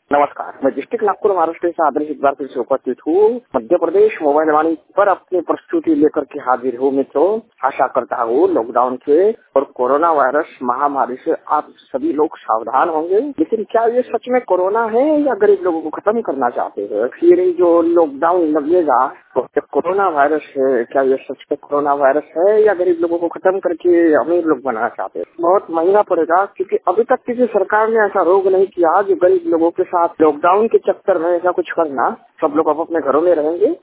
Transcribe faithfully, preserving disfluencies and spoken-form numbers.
नमस्कार, मैं डिस्ट्रिक्ट नागपुर महाराष्ट्र से आदर्श एक बार फिर से उपस्थित हूँ मध्य प्रदेश मोबाइल वाणी पर अपनी प्रस्तुति लेकर के हाजिर हूँ। मित्रों, आशा करता हूँ लॉकडाउन से और कोरोना वायरस महामारी से आप सभी लोग सावधान होंगे। लेकिन क्या ये सच में कोरोना है या गरीब लोगों को खत्म करना चाहते हैं? फिर जो लॉकडाउन लगेगा तो कोरोना वायरस है, क्या ये सच में कोरोना वायरस है या गरीब लोगों को खत्म करके अमीर लोग बनाना चाहते हैं? बहुत महंगा पड़ेगा, क्योंकि अभी तक किसी सरकार ने ऐसा रोक नहीं किया जो गरीब लोगों के साथ लॉकडाउन के चक्कर में ऐसा कुछ करना। सब लोग अब अपने घरों में रहेंगे